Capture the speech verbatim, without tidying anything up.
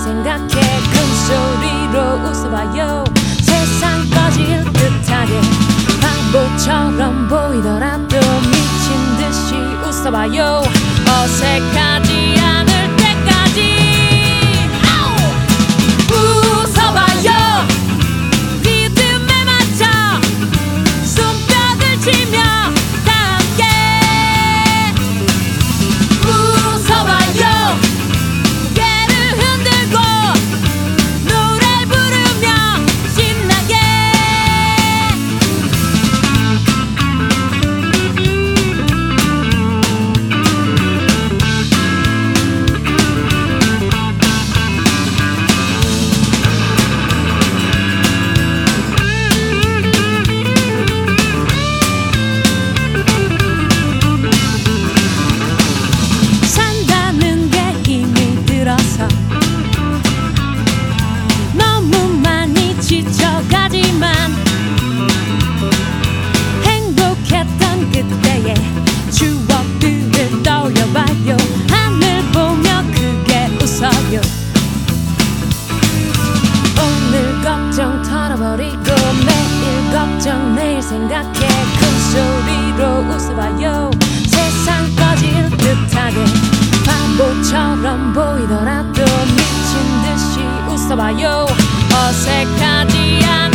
생각해 큰 소리로 웃어봐요. 세상 꺼질 듯하게 바보처럼 보이더라도 미친 듯이 웃어봐요. 어색하지 않을 때까지 웃어봐요. 리듬에 맞춰 손뼉을 치며 다 함께 웃어봐요. 고개를 흔들고 노래 부르며 신나게 산다는 게 힘이 들어서 너무 많이 지쳐가지만 행복했던 그때의 추억들을 떠올려봐요. 하늘 보며 크게 웃어요. 오늘 걱정 털어버리고 매일 걱정 내일 생각해 큰 소리로 웃어봐요. 세상 꺼질 듯하게 바보처럼 보이더라도 미친 듯이 웃어봐요. 어색하지 않아